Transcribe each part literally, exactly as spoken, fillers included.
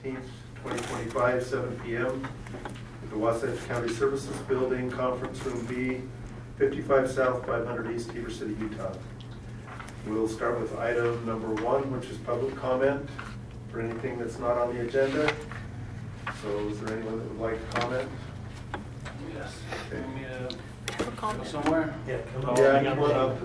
nineteenth, twenty twenty-five, seven P M at the Wasatch County Services Building, Conference Room B, fifty-five South, five hundred East, Heber City, Utah. We'll start with item number one, which is public comment for anything that's not on the agenda. So is there anyone that would like to comment? Yes. Okay. Want me to Have a go comment. somewhere? Yeah, come on. Yeah, come on up.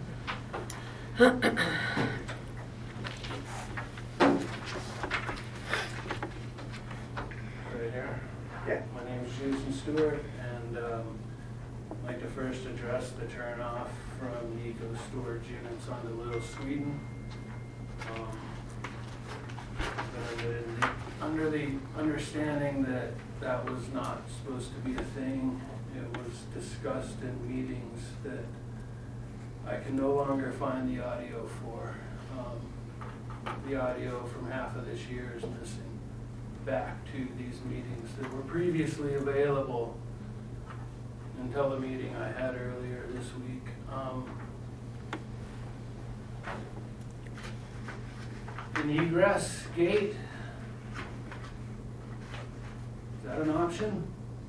Right here. Yeah. My name is Jason Stewart, and um, I'd like to first address the turnoff from the eco storage units on the Little Sweden. Um, under the- Under the understanding that that was not supposed to be a thing, it was discussed in meetings that I can no longer find the audio for. Um, the audio from half of this year is missing back to these meetings that were previously available until the meeting I had earlier this week. Um, an egress gate, is that an option?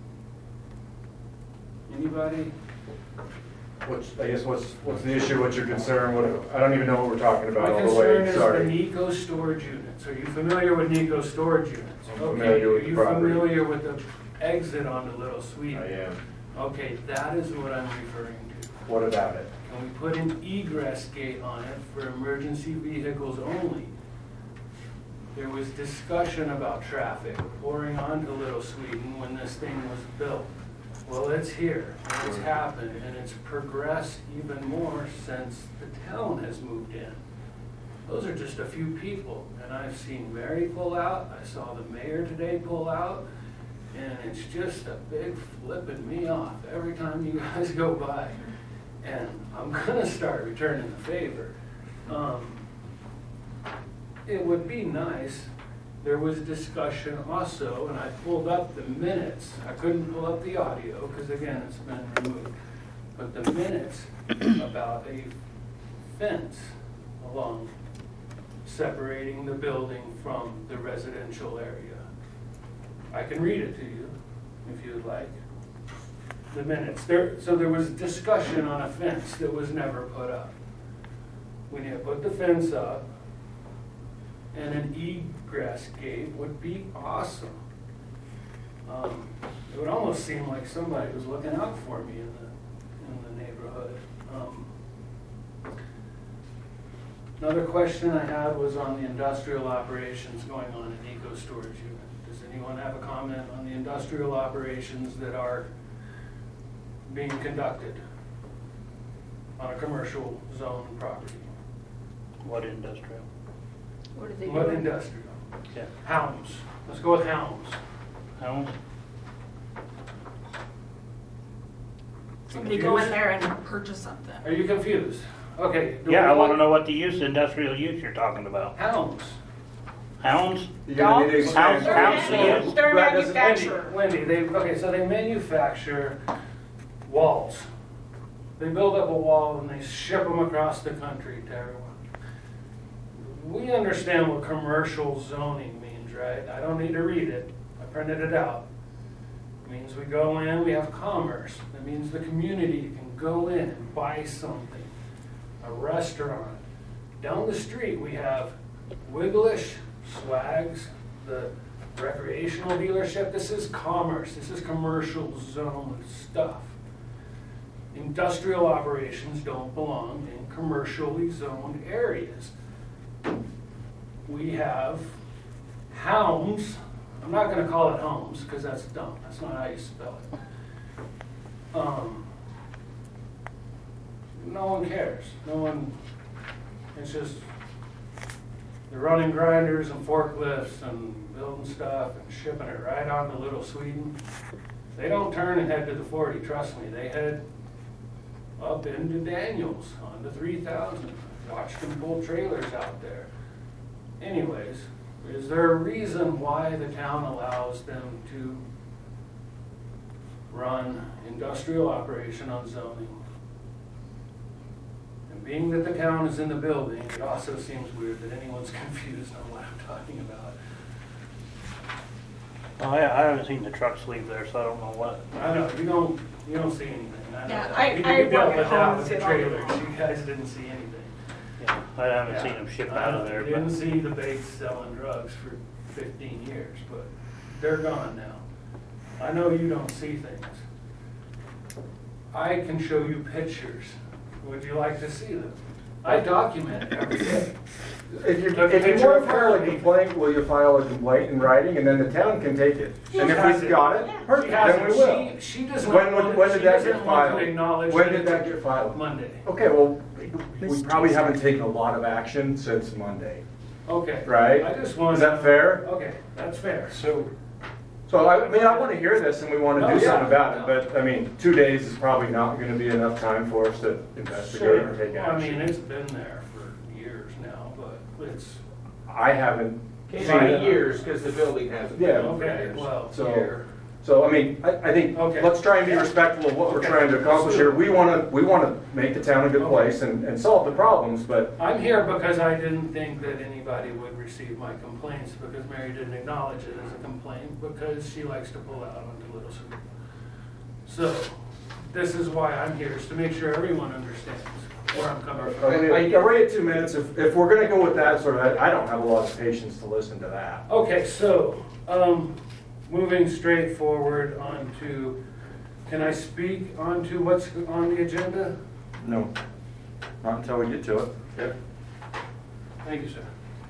Anybody? What's, I guess, what's, what's the issue, what's your concern, what, I don't even know what we're talking about My all the concern way, is the sorry. Nico storage units. Are you familiar with Nico storage units? I'm Okay, familiar with are the you property. familiar with the exit onto Little Sweden? I am. Okay, that is what I'm referring to. What about it? Can we put an egress gate on it for emergency vehicles only? There was discussion about traffic pouring onto Little Sweden when this thing was built. Well, it's here, and it's happened, and it's progressed even more since the town has moved in. Those are just a few people, and I've seen Mary pull out, I saw the mayor today pull out, and it's just a big flipping me off every time you guys go by. And I'm gonna start returning the favor. Um, it would be nice, there was discussion also, and I pulled up the minutes. I couldn't pull up the audio, because again, it's been removed. But the minutes about a fence along, separating the building from the residential area. I can read it to you, if you'd like. The minutes, there, so there was discussion on a fence that was never put up. We need to put the fence up, and an egress gate would be awesome. Um, it would almost seem like somebody was looking out for me in the, in the neighborhood. Um, another question I had was on the industrial operations going on in eco storage unit. Does anyone have a comment on the industrial operations that are being conducted on a commercial zone property? What industrial? What are they What doing? industrial? Yeah. Helms. Let's go with Helms. Helms? Somebody go in there and purchase something. Are you confused? Okay. do Yeah, we I want to want- know what the use, industrial use you're talking about. Helms. Helms? You're gonna need to expand. They're They're Helms, manu- yes. they're Brad doesn't- manufacturer. Wendy, they, okay, so they manufacture walls. They build up a wall and they ship them across the country to everyone. We understand what commercial zoning means, right? I don't need to read it. I printed it out. It means we go in, we have commerce. That means the community can go in and buy something. A restaurant. Down the street, we have Wigglish, Swags, the recreational dealership. This is commerce. This is commercial zone stuff. Industrial operations don't belong in commercially zoned areas. We have Helms. I'm not going to call it Homes because that's dumb. That's not how you spell it. Um, no one cares. No one. It's just they're running grinders and forklifts and building stuff and shipping it right on to Little Sweden. They don't turn and head to the forty. Trust me. They head up into Daniels on the three thousand. Watched them pull trailers out there. Anyways, is there a reason why the town allows them to run industrial operation on zoning? And being that the town is in the building, it also seems weird that anyone's confused on what I'm talking about. Oh, I, I haven't seen the trucks leave there, so I don't know what. I know, you don't, you don't see anything. I know Yeah, that. I- We- I we dealt work at with home that and with see the it all the trailers, time. you guys didn't see anything. Yeah, I haven't Yeah. seen them ship I out of there, Didn't but see the Bates selling drugs for fifteen years, but they're gone now. I know you don't see things. I can show you pictures. Would you like to see them? I document it every day. If you, Took a if you picture want of to file a her. complaint, will you file a complaint in writing, and then the town can take it? And if has we've it. got it, Yeah. perfect, She has then we it. will. She, she doesn't When, want would- to- when she did that doesn't get want to filed? acknowledge When that did that it's get filed? Monday. Okay, well, we probably haven't taken a lot of action since Monday, Okay. right? I just wanted. Is that fair? Okay, that's fair. So, So I, I mean, I want to hear this and we want to No, do yeah. something about it, but I mean, two days is probably not going to be enough time for us to investigate Sure. and take Well, I mean, action. it's been there for years now, but it's, I haven't Can't seen be it. years, because the building hasn't been Yeah. open okay, years. well, So- here. So, I mean, I, I think, Okay. let's try and be respectful of what we're Okay. trying to accomplish here. We want to, we want to make the town a good Okay. place and, and solve the problems, but I'm here because I didn't think that anybody would receive my complaints, because Mary didn't acknowledge it as a complaint, because she likes to pull out onto Little Sweet. So, this is why I'm here, is to make sure everyone understands where I'm coming from. I, I already had two minutes. If, if we're going to go with that sort of, I don't have a lot of patience to listen to that. Okay, so, um, moving straight forward onto, can I speak onto what's on the agenda? No, not until we get to it. Yeah. Thank you, sir.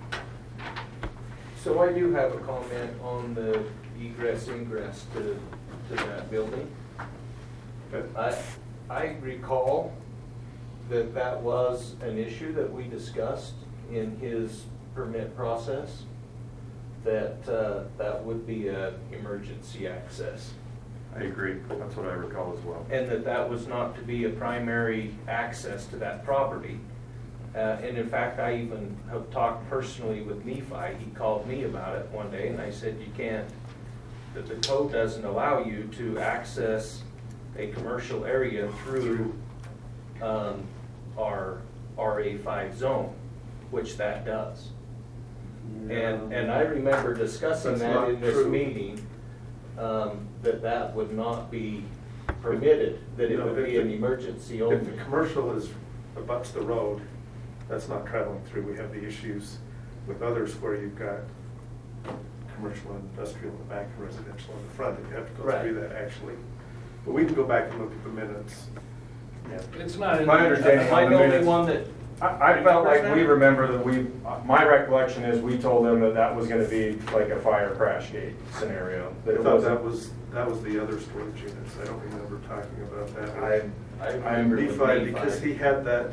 So I do have a comment on the egress ingress to, to that building. Okay. I, I recall that that was an issue that we discussed in his permit process, that, uh, that would be a emergency access. I agree. That's what I recall as well. And that that was not to be a primary access to that property. Uh, and in fact, I even have talked personally with Nephi. He called me about it one day, and I said, you can't, that the code doesn't allow you to access a commercial area through um, our R A five zone, which that does. And, and I remember discussing That's that not in this true. meeting, um, that that would not be permitted, that it No, would if be an the- emergency If the only. commercial is, abuts the road, that's not traveling through. We have the issues with others where you've got commercial and industrial in the back and residential in the front, and you have to go Right. through that actually. But we can go back and look at the minutes. Yeah. It's not in. My understanding Am I on the the only minutes- one that, I, I felt like we remember that we, my recollection is we told them that that was going to be like a fire crash gate scenario. That I it thought that wasn't. was, that was the other storage units. I don't remember talking about that. I, I I remember with Nephi, Nephi. because he had that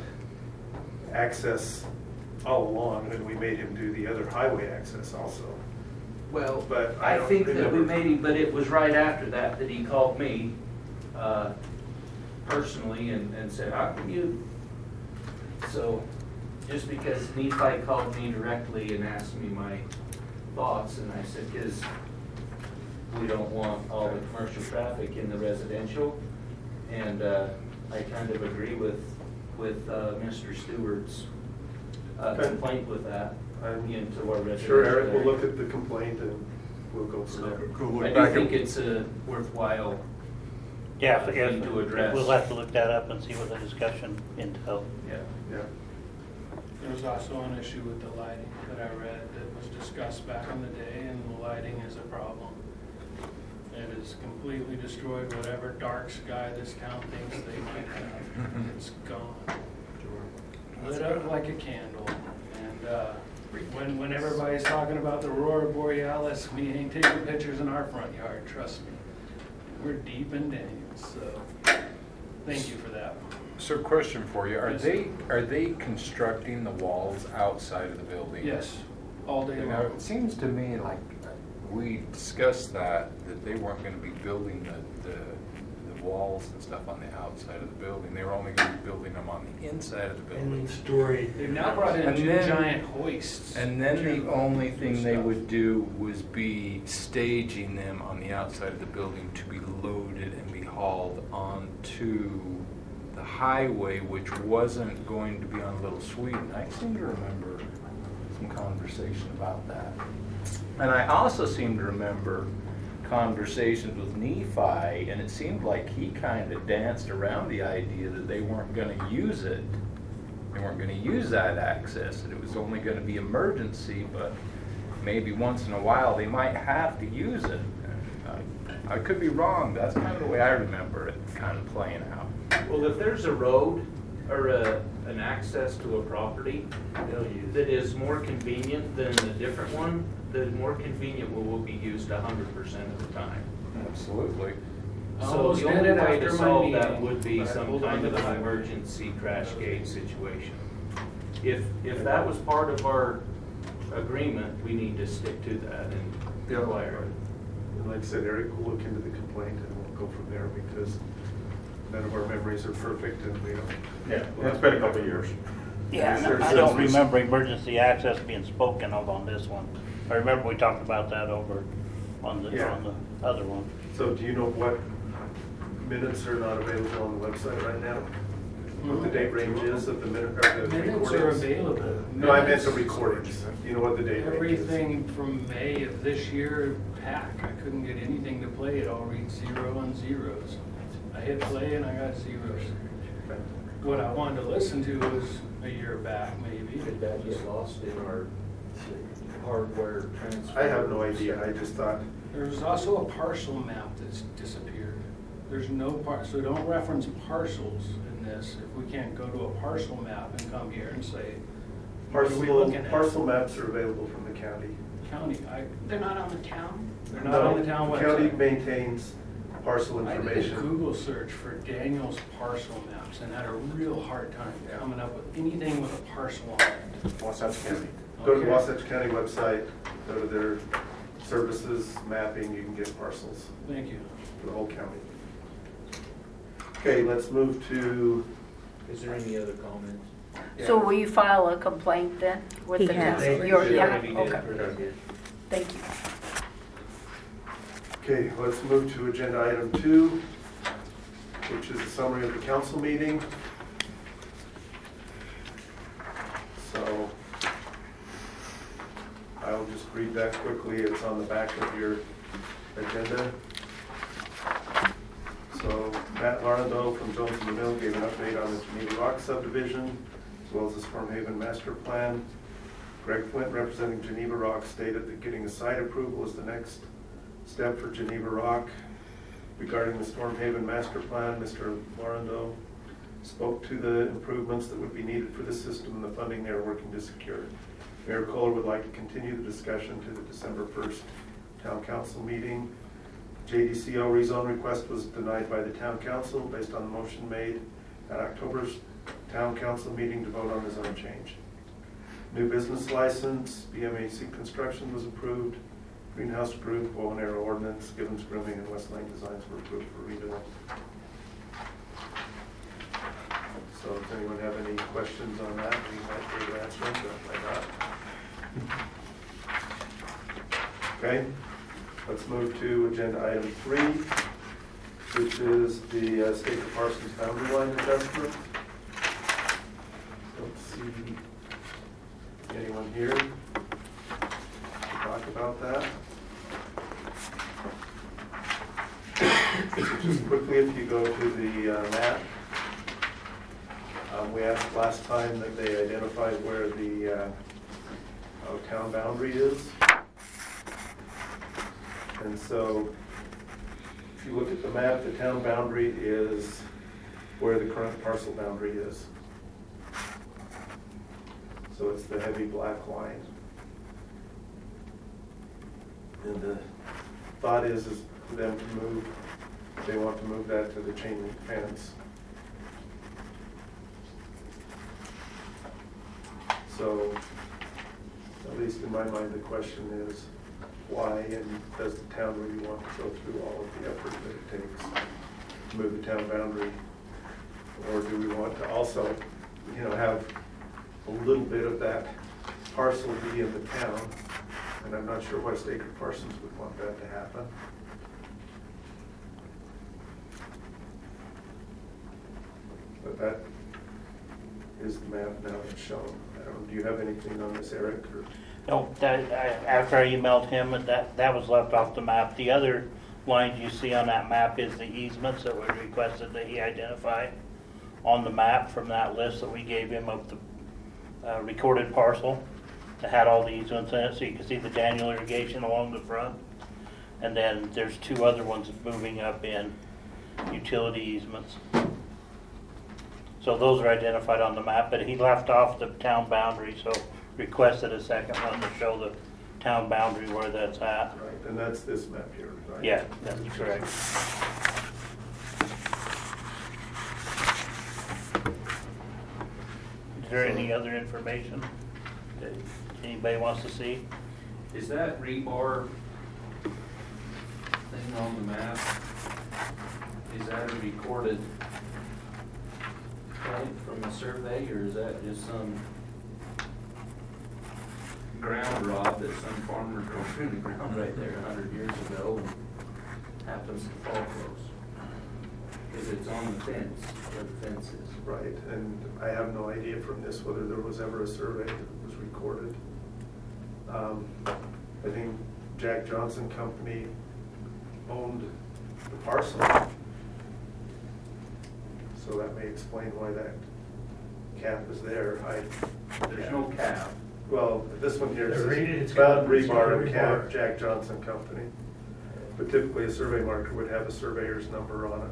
access all along, and we made him do the other highway access also. Well, But I I don't think that we remember. made him, but it was right after that that he called me, uh, personally and, and said, how can you? So, just because Nephi called me directly and asked me my thoughts, and I said, because we don't want all the commercial traffic in the residential, and, uh, I kind of agree with, with, uh, Mister Stewart's, uh, Okay. complaint with that, I'm into our residential. Sure, Eric will area. look at the complaint and we'll go from there. I do think it's a worthwhile, yeah, uh, if- thing to if- address. we'll have to look that up and see what the discussion entailed. yeah. Yeah. There was also an issue with the lighting that I read that was discussed back in the day, and the lighting is a problem. It has completely destroyed whatever dark sky this town thinks they might have. It's gone. Lit up like a candle. And uh, when, when everybody's talking about the Aurora Borealis, we ain't taking pictures in our front yard, trust me. We're deep in Daniels, so thank you for that. so question for you, are Yes. they, are they constructing the walls outside of the building? Yes, all day You know, long. it seems to me like we discussed that, that they weren't gonna be building the, the, the walls and stuff on the outside of the building. They were only gonna be building them on the inside of the building. story. They've now brought in And two then- giant hoists. And then the only thing they Stuff. would do was be staging them on the outside of the building to be loaded and be hauled onto the highway, which wasn't going to be on Little Sweden. I seem to remember some conversation about that. And I also seem to remember conversations with Nephi, and it seemed like he kind of danced around the idea that they weren't going to use it. They weren't going to use that access, that it was only going to be emergency, but maybe once in a while they might have to use it. I, I could be wrong. That's kind of the way I remember it kind of playing out. Well, if there's a road or a, an access to a property that is more convenient than a different one, the more convenient one will be used a hundred percent of the time. Absolutely. I So almost the did only it way to after my solve that meeting, would be but I some pulled kind onto of the an highway. emergency crash gate situation. If, if that was part of our agreement, we need to stick to that and Yeah. require it. And like I said, Eric will look into the complaint and we'll go from there because none of our memories are perfect and we don't. Yeah, it's been a couple of years. Yeah, Sure, I sure. don't remember emergency access being spoken of on this one. I remember we talked about that over on the, Yeah. on the other one. So do you know what minutes are not available on the website right now? What the date range is of the minute, or the Minutes are recordings? available. No, I meant Minutes- the recordings. Do you know what the date range is? Everything from May of this year, pack, I couldn't get anything to play, it all reads zero and zeros. I hit play and I got zeros. What I wanted to listen to was a year back, maybe. Could that get lost in our hardware transfer? I have no idea. I just thought, There's also a parcel map that's disappeared. There's no par, so don't reference parcels in this, if we can't go to a parcel map and come here and say, what are we parcel, looking at? parcel maps are available from the county. County, I, They're not on the town? they're not on the town No, website. County maintains parcel I did a information. Google search for Daniel's parcel maps and had a real hard time coming up with anything with a parcel on it. Wasatch County. Go to the Okay. Wasatch County website, go to their services mapping, you can get parcels Thank you. for the whole county. Okay, let's move to, Is there any other comments? So will you file a complaint then with He the has. council? You're- He Yeah, already did. okay, thank you. okay, let's move to agenda item two, which is a summary of the council meeting. So I'll just read that quickly. It's on the back of your agenda. So Matt Larnado from Jones and Mill gave an update on the Geneva Rock subdivision, as well as the Storm Haven master plan. Greg Flint, representing Geneva Rock, stated that getting a site approval is the next step for Geneva Rock. Regarding the Storm Haven master plan, Mister Larnado spoke to the improvements that would be needed for the system and the funding they are working to secure. Mayor Kohler would like to continue the discussion to the December first town council meeting. J D C O rezone request was denied by the town council based on the motion made at October's town council meeting to vote on the zone change. New business license, B M A C Construction was approved. Greenhouse Group, Bow and Arrow Ordinance, Gibbons Grooming, and West Lane Designs were approved for renewal. So does anyone have any questions on that? We might be able to answer them, but if not. Okay, let's move to agenda item three, which is the uh, State of Parsons boundary line adjustment. Don't see anyone here to talk about that. So just quickly, if you go to the uh, map, um, we asked last time that they identify where the uh, uh, town boundary is. And so, if you look at the map, the town boundary is where the current parcel boundary is. So it's the heavy black line. And the thought is, is for them to move, they want to move that to the chain link fence. So, at least in my mind, the question is, why, and does the town really want to go through all of the effort that it takes to move the town boundary? Or do we want to also, you know, have a little bit of that parcel be in the town? And I'm not sure West Acre Parsons would want that to happen. But that is the map now that's shown. I don't, do you have anything on this, Eric? Or? No, that, I, after I emailed him, that, that was left off the map. The other lines you see on that map is the easements that we requested that he identify on the map from that list that we gave him of the uh, recorded parcel that had all the easements in it, so you can see the Daniel irrigation along the front. And then there's two other ones moving up in utility easements. So those are identified on the map, but he left off the town boundary, so requested a second one to show the town boundary where that's at. Right, and that's this map here, right? Yeah, that's correct. Is there any other information that anybody wants to see? Is that rebar thing on the map, is that a recorded point from a survey, or is that just some ground rod that some farmer drove in the ground right there a hundred years ago and happens to fall close? Because it's on the fence, where the fence is. Right, and I have no idea from this whether there was ever a survey that was recorded. Um, I think Jack Johnson Company owned the parcel. So that may explain why that cap is there. I, There's no cap. well, this one here The read- says it's got- Bound it's got Rebar and rebar. Cap, Jack Johnson Company. But typically a survey marker would have a surveyor's number on it.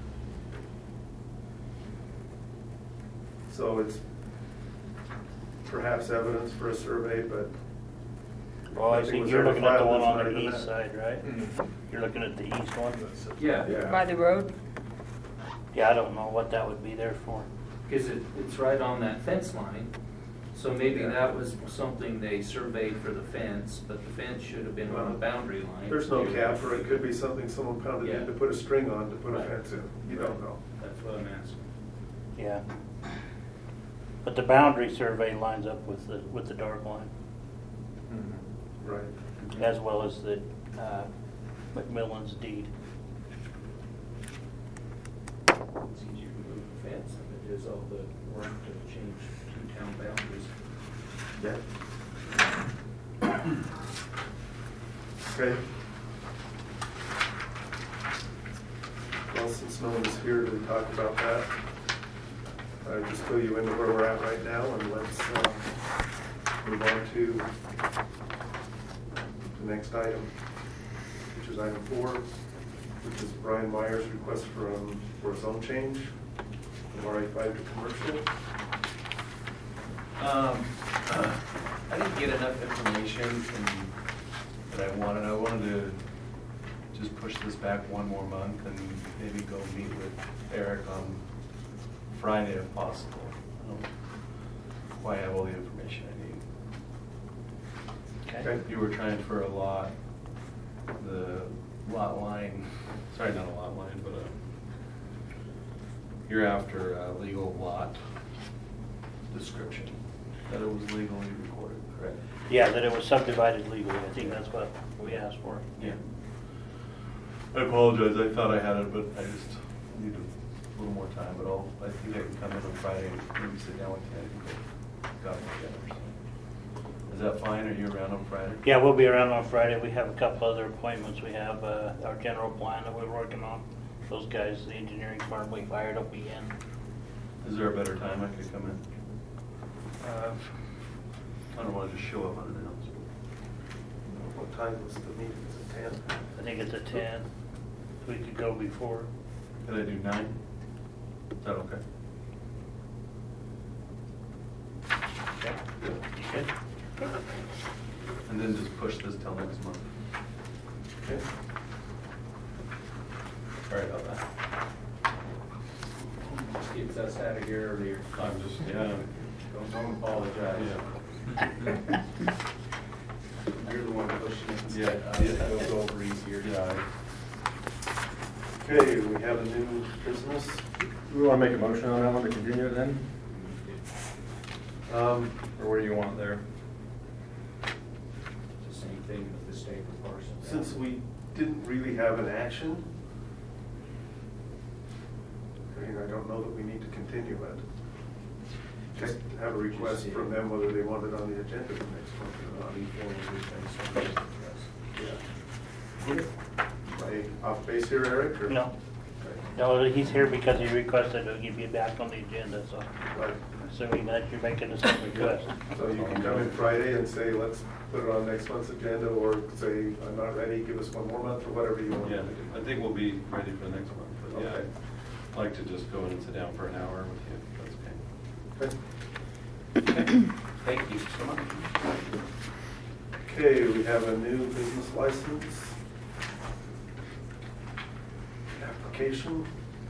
So it's perhaps evidence for a survey, but Well, I nothing think was you're ever looking at the filed one that's on not the even east that. side, right? You're looking at the east one? Yeah, By the road? Yeah, I don't know what that would be there for. because it, it's right on that fence line. So maybe Yeah. that was something they surveyed for the fence, but the fence should have been on the boundary line. There's no cap, or it could be something someone pounded in Yeah. to put a string on to put a Right. fence in. You don't know. That's what I'm asking. Yeah. But the boundary survey lines up with the, with the dark line, Right. as well as the uh, McMillan's deed. It's easier to move the fence than it is all the work to change two town boundaries. Yeah. Okay. Well, since no one is here to talk about that, I'll just fill you into where we're at right now, and let's uh, move on to the next item, which is item four, which is Brian Meyer's request for, um, for a zone change from R A five to commercial. Um, I didn't get enough information and- that I wanted. I wanted to just push this back one more month and maybe go meet with Eric on Friday if possible. I don't quite have all the information I need. Okay. You were trying for a lot, the lot line, sorry, not a lot line, but a, you're after a legal lot description, that it was legally recorded, correct? Yeah, that it was subdivided legally. I think that's what we asked for. Yeah. I apologize, I thought I had it, but I just need a little more time, but I'll, I think I can come in on Friday and maybe sit down with you and go, got it together, so. Is that fine, are you around on Friday? Yeah, we'll be around on Friday. We have a couple other appointments. We have uh, our general plan that we're working on. Those guys, the engineering firm we hired will be in. Is there a better time I could come in? Uh, I don't wanna just show up unannounced. What time was the meeting? Is it ten? I think it's at ten. We could go before. Could I do nine? Is that okay? Okay. Okay. And then just push this till next month. Okay. Sorry about that. Just gets us out of here earlier. I'm just, yeah. Don't, don't apologize. Yeah. You're the one pushing it. Yeah, Uh, yeah. It'll go over easier. Yeah. Okay, we have a new business. We want to make a motion on that one to continue it then? Um, Or what do you want there? The same thing with the Staker parcel. Since we didn't really have an action, I mean, I don't know that we need to continue it. just have a request from them whether they want it on the agenda for next month or not. Yeah. Am I off base here, Eric? or- No, Okay. no, he's here because he requested to give you back on the agenda, so Right. assuming that you're making the same request. So you can come in Friday and say, let's put it on next month's agenda, or say, I'm not ready, give us one more month, or whatever you want. Yeah, I think we'll be ready for the next one, but yeah, Okay. I'd like to just go in and sit down for an hour with you, if that's okay. Okay. Thank you so much. Okay, we have a new business license application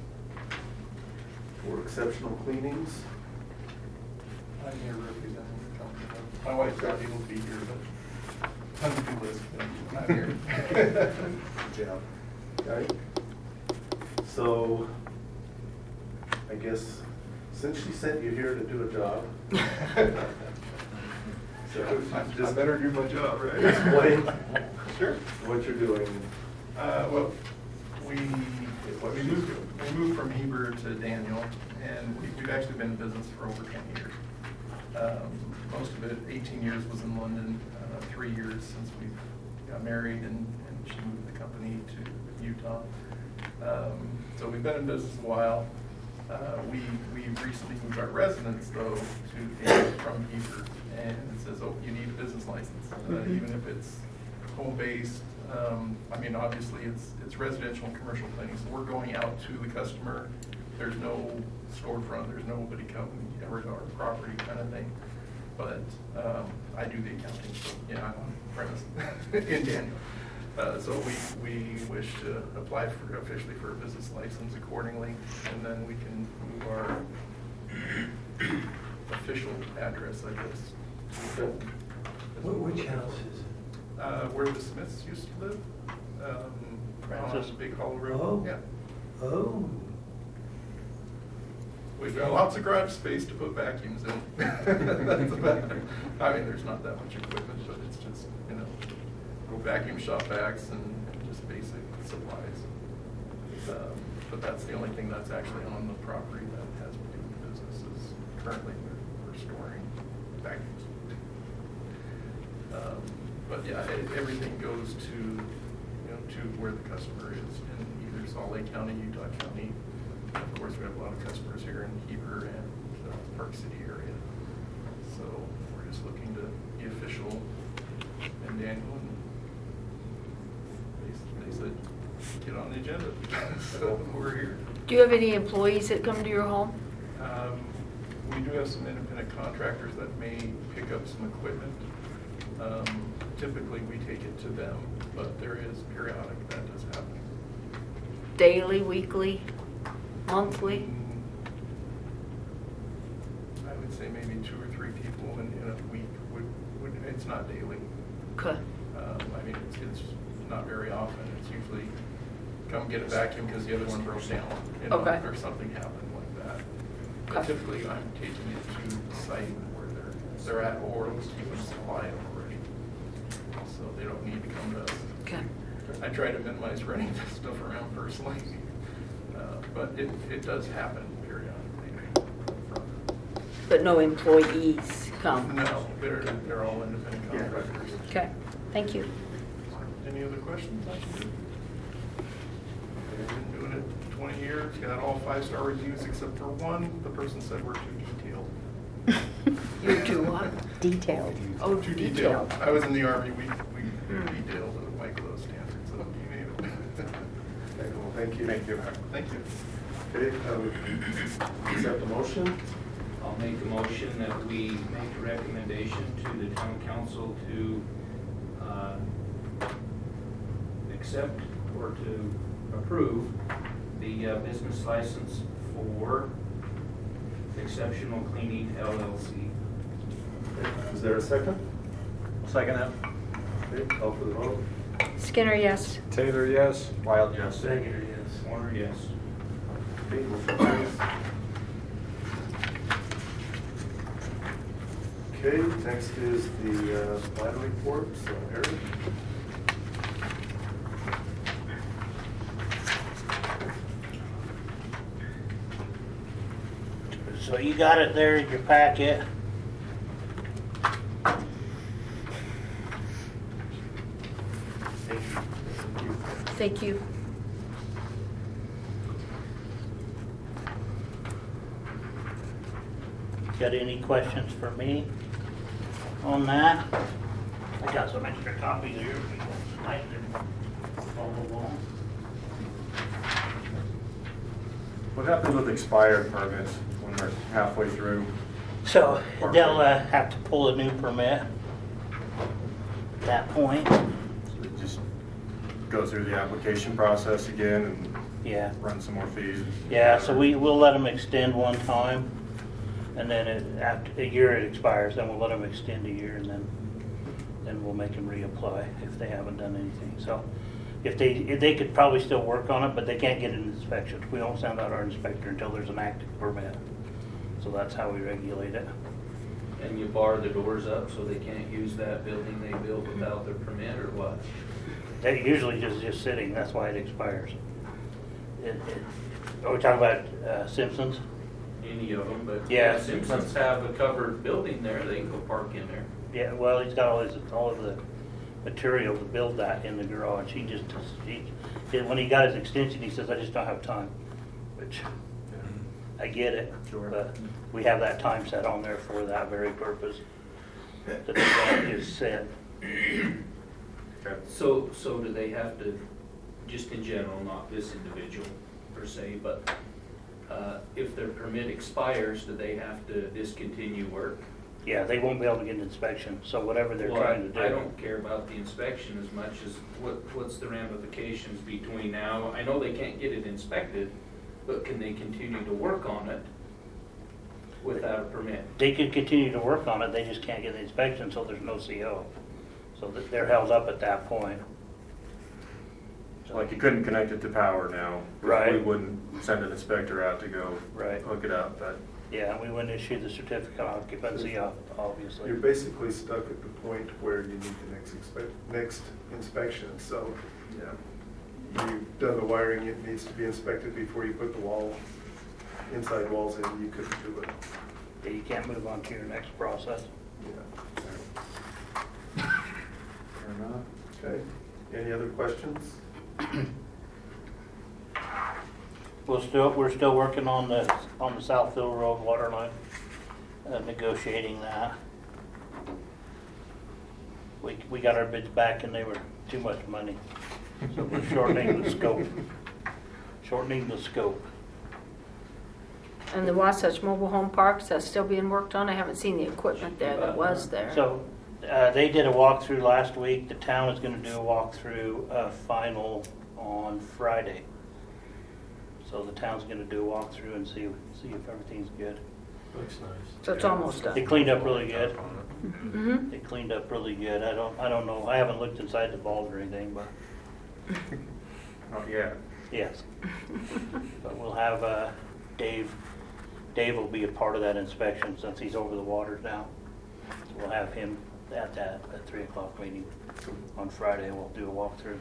for exceptional cleanings. I'm here representing the company. My wife's not able to be here, but tons of people listening. I'm here. Good job. Okay. So, I guess, since she sent you here to do a job. So, I just better do my job, right? explain Sure. what you're doing. Uh, well, we, we moved, we moved from Heber to Daniel, and we- we've actually been in business for over twenty years. Um, Most of it, eighteen years was in London, uh, three years since we got married, and, and she moved the company to Utah. Um, So we've been in business a while. Uh, We, we recently moved our residence, though, to Daniel from Heber, and it says, oh, you need a business license, uh, even if it's home-based. Um, I mean, obviously, it's, it's residential and commercial cleaning, so we're going out to the customer. There's no storefront, there's nobody coming over to our property kind of thing. But um, I do the accounting, so, yeah, I'm on premise in Daniel. Uh, So we, we wish to apply for, officially for a business license accordingly, and then we can move our official address, I guess. Which house is it? Uh, where the Smiths used to live, um, Francis. on Big Hollow Road. Oh. Yeah. Oh. We've got lots of garage space to put vacuums in. That's about it. I mean, there's not that much equipment, but it's just, you know, vacuum shop vacs and just basic supplies. Um, But that's the only thing that's actually on the property that has to do with business is currently we're, we're storing vacuums. Um, But yeah, it- everything goes to, you know, to where the customer is in either Salt Lake County, Utah County. Of course, we have a lot of customers here in Heber and the Park City area. So we're just looking to be official in Daniel, and they, they said, get on the agenda. So we're here. Do you have any employees that come to your home? Um, We do have some independent contractors that may pick up some equipment. Um, Typically, we take it to them, but there is periodic that does happen. Daily, weekly, monthly? I would say maybe two or three people in, in a week would, would, it's not daily. Okay. Um, I mean, it's, it's not very often. It's usually come get a vacuum because the other one broke down, you know, Okay. or something happened like that. But Okay. typically, I'm taking it to the site where they're, they're at, or keeping supply already. So they don't need to come to us. Okay. I try to minimize running this stuff around personally, uh, but it, it does happen periodically. But no employees come? No, they're, they're all independent contractors. Okay, thank you. Any other questions? I can do. I've been doing it twenty years, got all five-star reviews except for one. The person said we're too detailed. You're too what? Detailed. Oh, Too detailed. detailed. I was in the Army, we, we Hmm. detailed the micro standards, so you name it. Okay, well, thank you. Thank you. Thank you. Okay, um, accept the motion. I'll make a motion that we make a recommendation to the town council to uh, accept or to approve the uh, business license for Exceptional Cleaning L L C. Is there a second? Second that. Okay, call for the vote. Skinner, yes. Taylor, yes. Wild, yes. Second, yes. Warner, yes. Okay, motion carries. Okay, next is the uh, plan report, so Eric. So you got it there in your packet. Thank you. Got any questions for me on that? I got some extra copies here. if people would like to follow along. What happens with expired permits when they're halfway through? So they'll uh, have to pull a new permit at that point. So they just go through the application process again and Yeah. run some more fees? Yeah, so we, we'll let them extend one time, and then it, after a year it expires, then we'll let them extend a year, and then, then we'll make them reapply if they haven't done anything. So if they, if they could probably still work on it, but they can't get an inspection. We don't send out our inspector until there's an active permit. So that's how we regulate it. And you bar the doors up so they can't use that building they built without their permit, or what? They usually just, just sitting, that's why it expires. It, it, are we talking about uh, Simpsons? Any of them, but Yeah. if Simpsons have a covered building there, they can go park in there. Yeah, well, he's got all his, all of the material to build that in the garage. He just, he, he- when he got his extension, he says, I just don't have time, which I get it. Sure. But we have that time set on there for that very purpose. That the event is set. Okay. So, so do they have to, just in general, not this individual per se, but uh, if their permit expires, do they have to discontinue work? Yeah, they won't be able to get an inspection, so whatever they're Well, trying to do. I don't care about the inspection as much as what, what's the ramifications between now? I know they can't get it inspected, but can they continue to work on it without a permit? They could continue to work on it, they just can't get the inspection, so there's no C O. So that they're held up at that point. So- Like you couldn't connect it to power now. Right. We wouldn't send an inspector out to go Right. hook it up, but Yeah, we wouldn't issue the certificate of occupancy, ob- obviously. You're basically stuck at the point where you need the next expect, next inspection, so, yeah. You've done the wiring, it needs to be inspected before you put the wall, inside walls in, you couldn't do it. Yeah, you can't move on to your next process. Yeah. fair enough. Okay, any other questions? We're still, we're still working on the, on the Southfield Road water line, uh, negotiating that. We, we got our bids back and they were too much money, so we're shortening the scope, shortening the scope. And the Wasatch Mobile Home Parks, that's still being worked on? I haven't seen the equipment there that was there. So, uh, they did a walkthrough last week, the town is gonna do a walkthrough, uh, final on Friday. So the town's gonna do a walkthrough and see, see if everything's good. Looks nice. So it's almost They done. cleaned up really good. Mm-hmm. They cleaned up really good. I don't, I don't know, I haven't looked inside the vault or anything, but Not yet. yes. But we'll have, uh, Dave, Dave will be a part of that inspection since he's over the waters now. So we'll have him at that, at three o'clock meeting on Friday, and we'll do a walkthrough.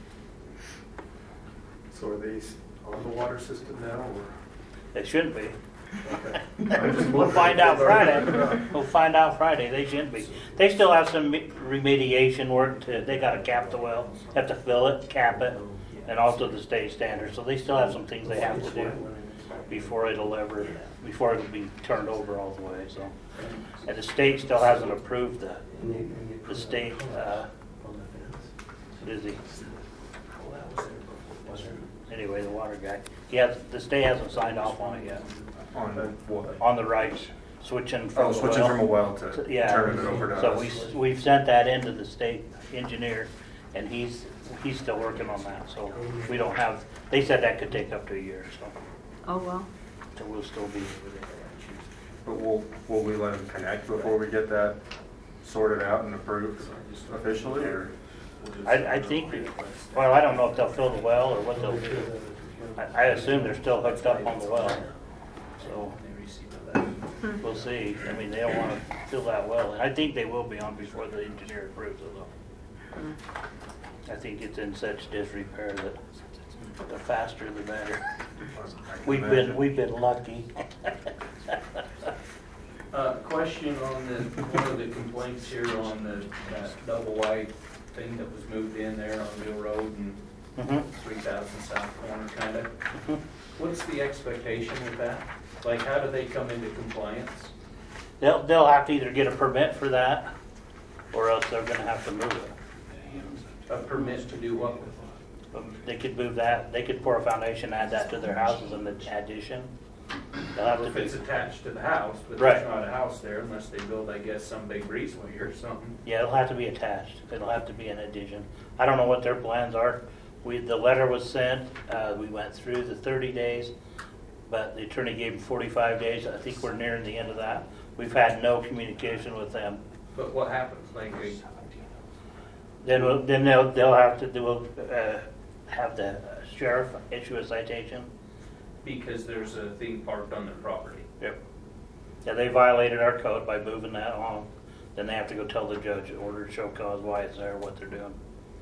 So are they s- on the water system now, or? They shouldn't be. Okay. I'm just We'll wondering find if out they've already Friday. hooked up. We'll find out Friday. They shouldn't be. They still have some me- remediation work to, they gotta cap the well, have to fill it, cap it, and also the state standards. So they still have some things they have to do before it'll ever, before it'll be turned over all the way, so. And the state still hasn't approved the, the state, uh, what is he? Anyway, the water guy. He has, the state hasn't signed off on it yet, On what? on the rights, switching from Oh, the switching well. from a well to So, yeah. turning it over to So us. we, s- we've sent that into the state engineer, and he's, he's still working on that, so we don't have, they said that could take up to a year, so, Oh, well. so we'll still be, But will, will we let them connect before we get that sorted out and approved officially, or? I, I think, well, I don't know if they'll fill the well or what they'll do. I, I assume they're still hooked up on the well, so we'll see. I mean, they don't wanna fill that well, and I think they will be on before the engineer approves it though. I think it's in such disrepair that the faster the better. I can We've been, imagine. we've been lucky. Uh, question on the, one of the complaints here on the, that double wide thing that was moved in there on Mill Road and Mhm. three thousand South Corner kinda. Mhm. What's the expectation with that? Like, how do they come into compliance? They'll, they'll have to either get a permit for that, or else they're gonna have to move it. A permit to do what with it? Um, They could move that, they could pour a foundation, add that to their houses in the addition. They'll have to If be, it's attached to the house, but Right. there's not a house there unless they build, I guess, some big breezeway or something. yeah, it'll have to be attached. It'll have to be an addition. I don't know what their plans are. We, the letter was sent, uh, we went through the thirty days, but the attorney gave them forty-five days. I think we're nearing the end of that. We've had no communication with them. But what happens? Like, they, Then, we'll- then they'll, they'll have to do, uh, have the sheriff issue a citation. because there's a thing parked on their property. Yep. Yeah, they violated our code by moving that on. Then they have to go tell the judge, order to show cause why it's there, what they're doing.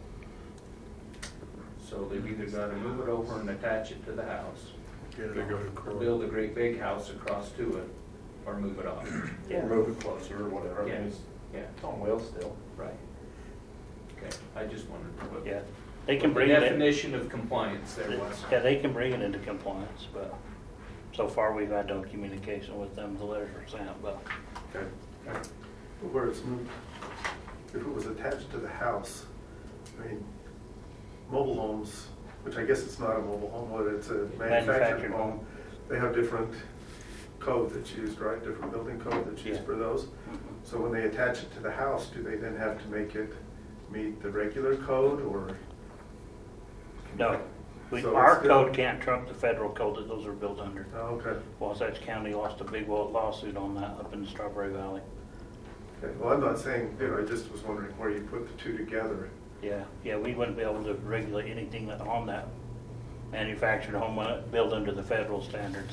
So they've either got to move it over and attach it to the house, They go to or court. build a great big house across to it, or move it off. Yeah. Move it closer or whatever. I mean, Yeah. it's- Yeah, It's on wheels still. right. Okay, I just wondered what. Yeah, they can what bring the it in. definition of compliance there was. Yeah, they can bring it into compliance, but so far we've had no communication with them. The letters were sent, but Okay. Where it's moved, if it was attached to the house, I mean, mobile homes, which I guess it's not a mobile home, but it's a manufactured Manufactured home, home. they have different code that's used, right? Different building code that's used Yeah. for those. So when they attach it to the house, do they then have to make it meet the regular code or? no. We, So our it's still- code can't trump the federal code that those are built under. Oh, okay. Wasatch County lost a big lawsuit on that up in Strawberry Valley. Okay, well, I'm not saying, you know, I just was wondering where you put the two together. Yeah, yeah, we wouldn't be able to regulate anything that- on that manufactured home when it built under the federal standards.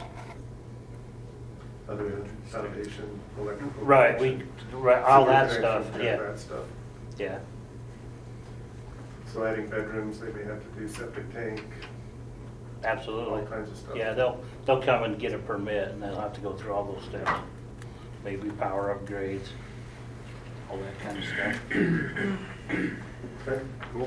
Other than foundation, electrical. Right, we, connection, right, all that sewer stuff, connection, yeah, That stuff. yeah, So adding bedrooms, they may have to do septic tank, absolutely. all kinds of stuff. Yeah, they'll, they'll come and get a permit and they'll have to go through all those steps. Maybe power upgrades, all that kind of stuff. Okay, cool.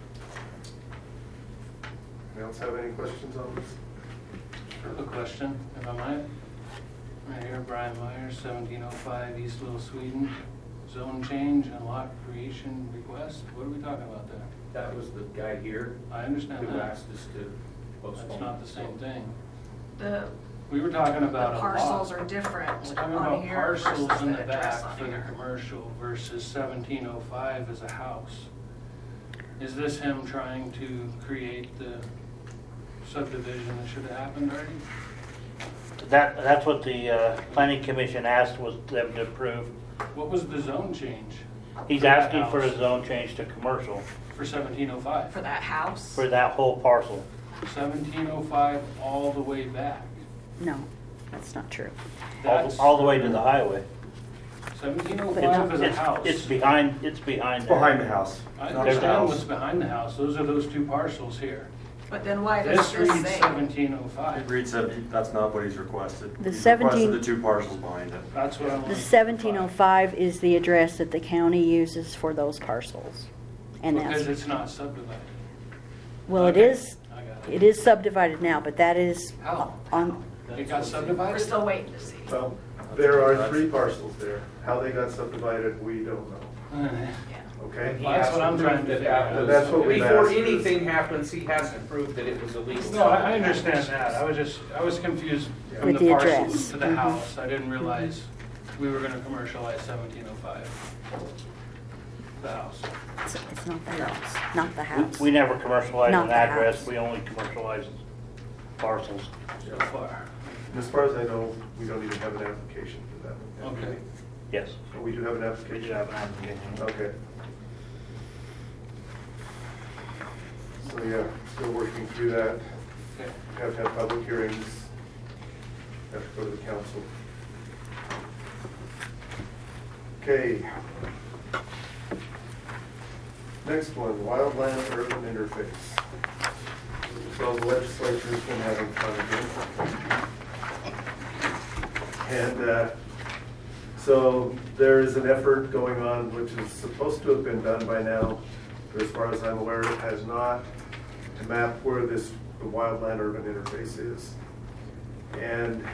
Anyone else have any questions on this? A question, if I might. Right here, Brian Myers, seventeen oh five East Little Sweden. Zone change and lot creation request. What are we talking about there? That was the guy here I understand who that. asked us to postpone. That's not the same thing. The, We were talking the about a lot. parcels are different We're talking on about here parcels versus in the the address back on for the here. commercial versus seventeen oh five as a house. Is this him trying to create the subdivision that should have happened already? That, that's what the, uh, planning commission asked was them to approve. What was the zone change? He's for that asking for a house? zone change to commercial For seventeen oh five? For that house? for that whole parcel. seventeen oh five all the way back. No, that's not true. All, That's all the way to the highway. seventeen oh But five is a It's, house. it's behind, it's behind. It's there. behind the house. I not the understand house. what's behind the house. Those are those two parcels here. But then why does This this reads say? seventeen oh It five. reads seventeen, that's not what he's requested. The He's seventeen requested the two parcels behind it. That's what I'm. The seventeen oh five is the address that the county uses for those parcels. And Because that's, it's not subdivided. well, it Okay, is, I got it is subdivided now, but that is How? on, It got We're subdivided? still waiting to see. Well, there are three parcels there. How they got subdivided, we don't know, Yeah. okay? He Well, that's has what to I'm prove trying to that figure that out. was- That's what we've Before asked is- anything happens, he has to prove that it was illegal. No, I I understand that. I was just, I was confused from With the the parcels address. to the Mhm. house. I didn't realize we were gonna commercialize seventeen oh five. The house. it's it's not the house, not the We, house. we never commercialized Not an the address, house. we only commercialized parcels. So far. And as far as I know, we don't even have an application for that one. yet, do Okay. we? Yes, Oh, we do have an we application? do have an application. Okay. So, yeah, still working through that. Okay. Have to have public hearings. Have to go to the council. Okay. Next one, wildland urban interface. So the legislature's been having fun again. And uh, So there is an effort going on, which is supposed to have been done by now, but as far as I'm aware, it has not, to map where this the wildland urban interface is. And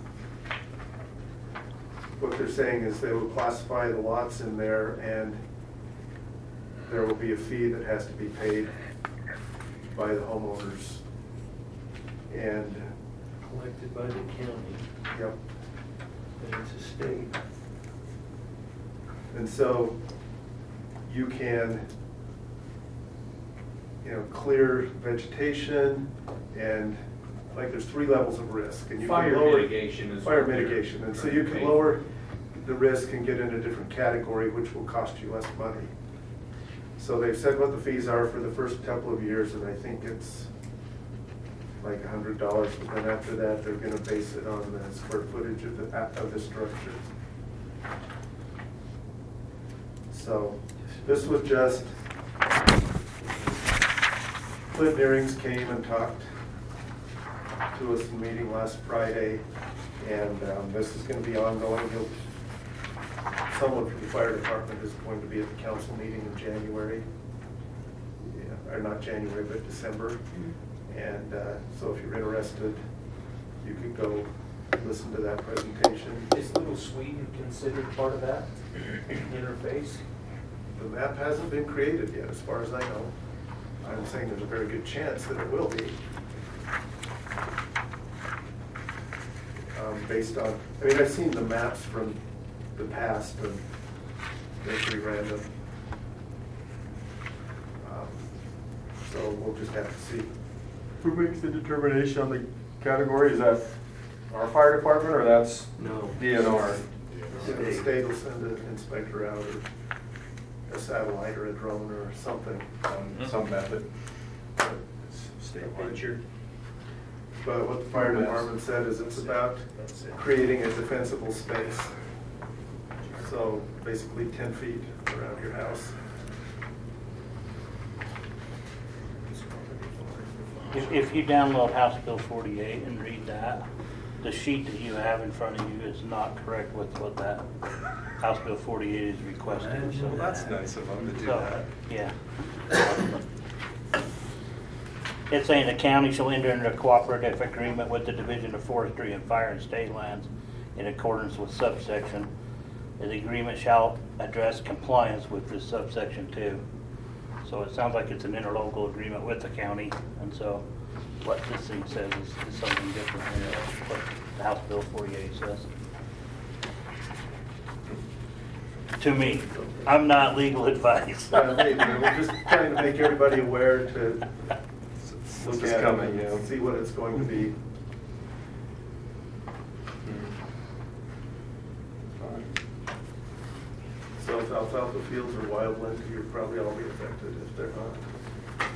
what they're saying is they will classify the lots in there, and there will be a fee that has to be paid by the homeowners. And, Collected by the county, yep. and it's a state. And so you can, you know, clear vegetation, and like there's three levels of risk. And you can Fire lower- mitigation is Fire what they're mitigation, and so trying you to can pay lower the risk and get in a different category, which will cost you less money. So they've said what the fees are for the first couple of years, and I think it's like a hundred dollars, but then after that, they're gonna base it on the square footage of the, of the structure. So, this was just, Clint Nearings came and talked to us in a meeting last Friday, and um, this is gonna be ongoing. He'll, someone from the fire department is going to be at the council meeting in January. Yeah, or not January, but December. And uh, so if you're interested, you could go listen to that presentation. Is Little Sweden considered part of that interface? The map hasn't been created yet, as far as I know. I'm saying there's a very good chance that it will be. Um, based on, I mean, I've seen the maps from the past, and they're pretty random. Um, So we'll just have to see. Who makes the determination on the category? Is that our fire department, or that's No. D N R? The state will send an inspector out, or a satellite, or a drone, or something. Um, Some method. Statewide. But what the fire department said is it's about creating a defensible space. So basically ten feet around your house. If, if you download House Bill forty-eight and read that, the sheet that you have in front of you is not correct with what that House Bill forty-eight is requesting. So Well, that's nice of them to do So, that. yeah. It's saying the county shall enter into a cooperative agreement with the Division of Forestry and Fire and State Lands in accordance with subsection. The agreement shall address compliance with this subsection two. So it sounds like it's an interlocal agreement with the county, and so what this thing says is, is something different than what the House Bill forty-eight says. To me, I'm not legal advice. Yeah, maybe. We're just trying to make everybody aware to look This is at coming, it yeah. and see what it's going to be. So if alfalfa fields or wildland, you'd probably all be affected if they're not.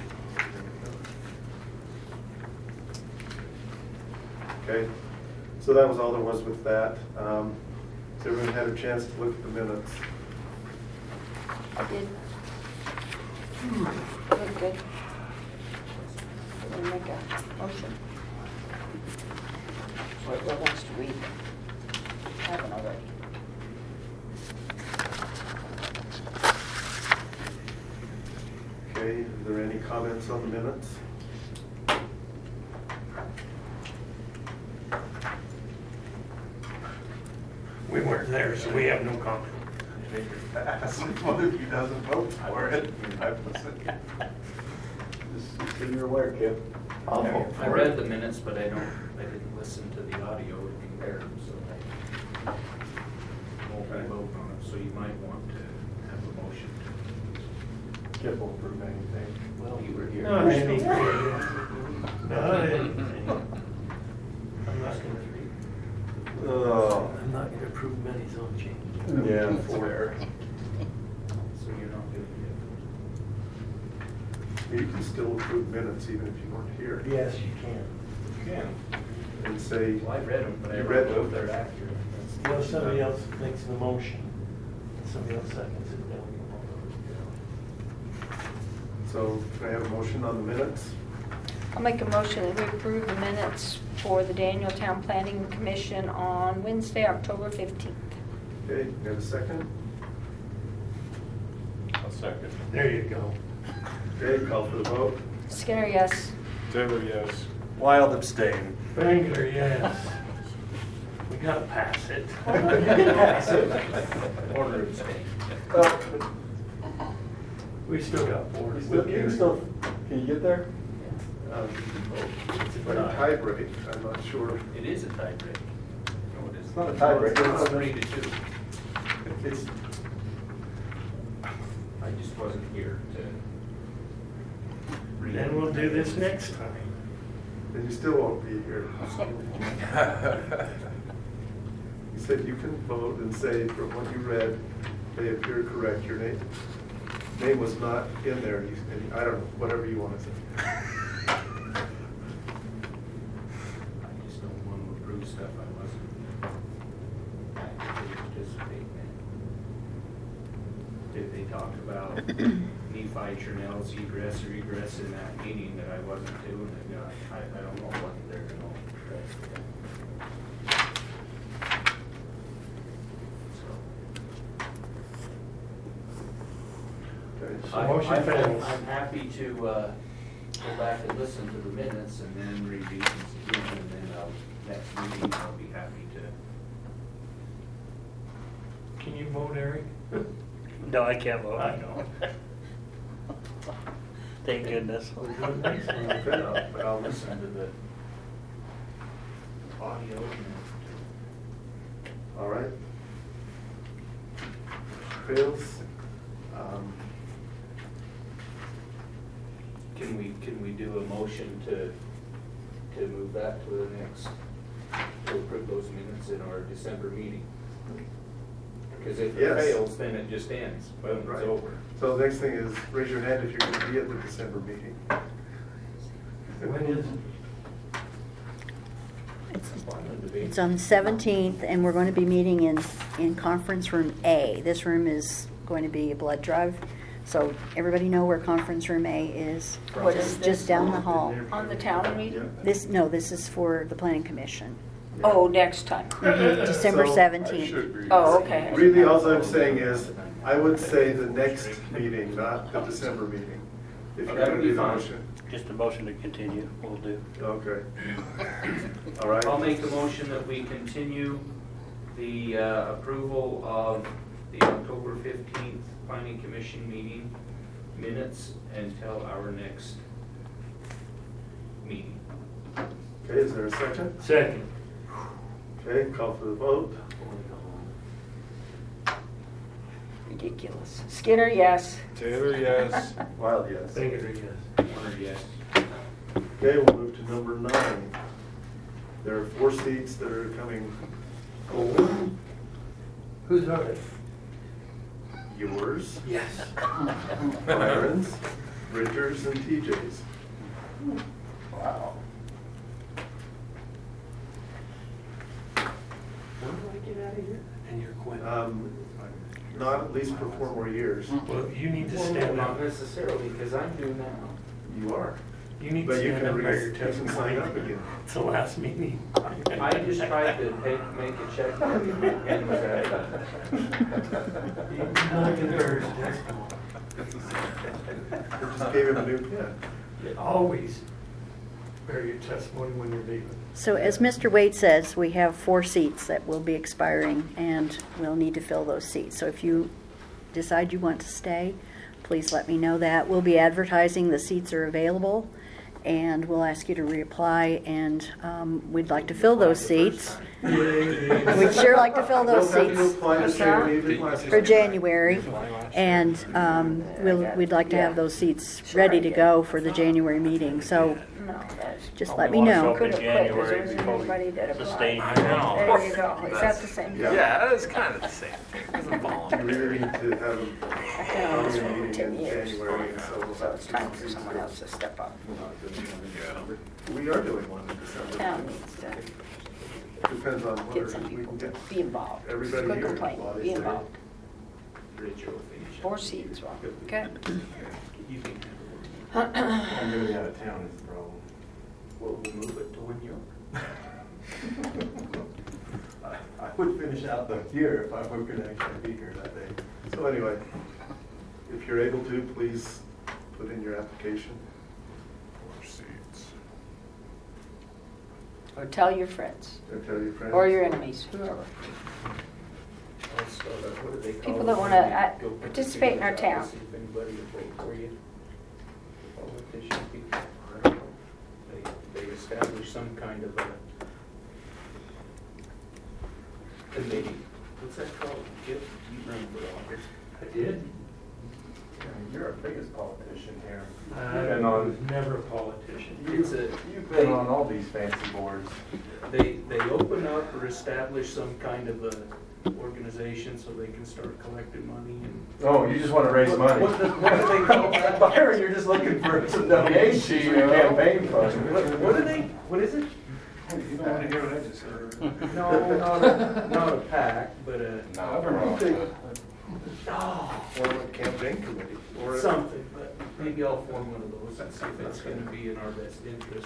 Okay, so that was all there was with that. Um, has everyone had a chance to look at the minutes? I did. Look good. We'll make a motion. Or who wants to read? I haven't already. Okay, are there any comments on the minutes? We weren't there, so we have no comment. One of you doesn't vote for it. Just so you're aware, kid. I'll vote I for read it. the minutes, but I don't, I didn't listen to the audio to compare them, so I won't be voting on it, so you might want to have a motion. Kid won't prove anything. Well, you were here. No, anything. Not anything. I'm not gonna read. Oh. I'm not gonna approve many zone changes. Yeah, fair. So you're not doing You can still approve minutes even if you weren't here. Yes, you can. it. You can. And say, Well, I read them, but I You don't read know them? if they're accurate. You know, somebody else makes the motion, and somebody else seconds it, then we so can I have a motion on the minutes? I'll make a motion that we approve the minutes for the Daniel Town Planning Commission on Wednesday, October fifteenth. Okay, you have a second? I'll second. There you go. Okay, call for the vote. Skinner, yes. Taylor, yes. Wild abstain. Bangor, yes. We gotta pass it. Order of state. We still got four. You still- you can still- Can you get there? Um, It's a tie break, I'm not sure. It is a tie break. No, it It's not a tie break. It's three to two. It's, I just wasn't here to. read. Then we'll do this next time. then you still won't be here. You said you can vote and say from what you read, they appear correct. Your name, name was not in there. You- and I don't know, whatever you want to say. I just don't want to approve stuff I wasn't actively participating in. Did they talk about Nephi Chernell's egress or egress in that meeting that I wasn't to, and you know, I, I don't know what they're gonna address. Okay. So I- motion I'm- fails. I'm happy to uh, go back and listen to the minutes and then review these again, and then I'll, next meeting, I'll be happy to. Can you vote, Eric? No, I can't vote. I know. Thank goodness. We'll do it next time. But I'll, but I'll listen to the audio and. All right. Fails. Um, Can we, can we do a motion to, to move that to the next, to approve those minutes in our December meeting? Because if it Yes. fails, then it just ends, boom, it's Right. over. So the next thing is, raise your hand if you're going to be at the December meeting. When is it? It's on the seventeenth, and we're going to be meeting in, in conference room A. This room is going to be a blood drive, so everybody know where conference room A is. What is Just- this? Just down the hall. On the town meeting? This, no, this is for the planning commission. Oh, next time. December So- seventeenth. Oh, okay. Really, all I'm saying is, I would say the next meeting, not the December meeting. If you're That going would to be do the fine. motion. Just a motion to continue, we'll do. Okay. All right. I'll make a motion that we continue the uh, approval of the October fifteenth planning commission meeting minutes until our next meeting. Okay, is there a second? Second. Okay, call for the vote. Ridiculous. Skinner, yes. Taylor, yes. Wild, yes. Bangor, yes. Warner, yes. Okay, we'll move to number nine. There are four seats that are coming. Oh. Whose are they? Yours, Yes. Byron's, Richard's, and T J's. Wow. When do I get out of here? And you're quitting? Um, Not at least for four more years. Well, you need to Well, stand not up. necessarily, because I'm due now. You are. You need to But you stand can up by re- your you can sign testimony. up again. It's the last meeting. I just tried to make, make a check and was at Not gonna hear his testimony. We just gave him a new pen. You always bear your testimony when you're leaving. So as Mister Waite says, we have four seats that will be expiring, and we'll need to fill those seats. So if you decide you want to stay, please let me know that. We'll be advertising the seats are available, and we'll ask you to reapply, and um, we'd like to fill those seats. We'd sure like to fill those We'll have to seats apply the same way you did last for time. January, and um, we'll, we'd like to have those seats ready to go for the January meeting. So No, that's. just Oh, let we me wanna show know. up Could in have quit because January there wasn't before anybody we that sustain. applied. I know. There you go. Is that the same? Yeah. Yeah, it's kind of the same thing. It doesn't You volunteer. really need to have a I've been on this a one for meeting ten in years. January, and so we'll So have it's to time do for someone else to step up. We are doing one in December. Town needs to Depends on get whether some we people can to get be involved. everybody Good here. complaint, while they be stay. involved. Rich will finish it. Four seats, well, okay. You can I'm gonna be out of town is the problem. We'll we'll move it to when you're. I I would finish out the year if I were gonna actually be here that day. So anyway, if you're able to, please put in your application. Four seats. Or tell your friends, Or tell your friends. or your enemies, whoever. Also, uh, what do they call People it that when wanna, you uh, go put the participate in our feelers out town. to See if anybody will vote for you. Politician people, I don't know. They, they establish some kind of a committee. What's that called? Kip, you remember all this? I did. You're our biggest politician here. I You've been on, was never a politician. It's a, you've been on all these fancy boards. They, they open up or establish some kind of a organization so they can start collecting money and. Oh, you just want to raise money. What, what, what do they call that? Byron, you're just looking for some donations for your campaign fund. What, what are they, what is it? You don't want to hear what I just heard. No, not a, not a PAC, but a, Nonprofit. oh, Form a campaign committee. Or a- something, but maybe I'll form one of those and see if it's gonna be in our best interest.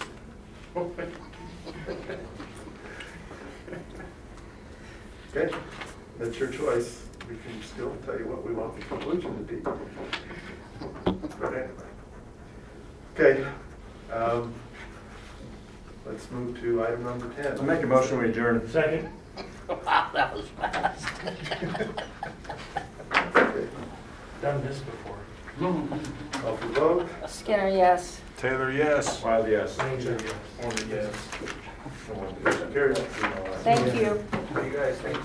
Okay, that's your choice. We can still tell you what we want the conclusion to be. But anyway. Okay, um, let's move to item number ten. I'll make a motion, we adjourn. Second? Wow, that was fast. Okay, Done this before. call for vote. Skinner, yes. Taylor, yes. Wild, yes. Ranger, yes. Yes. Motion carries. Thank you. You guys, thanks.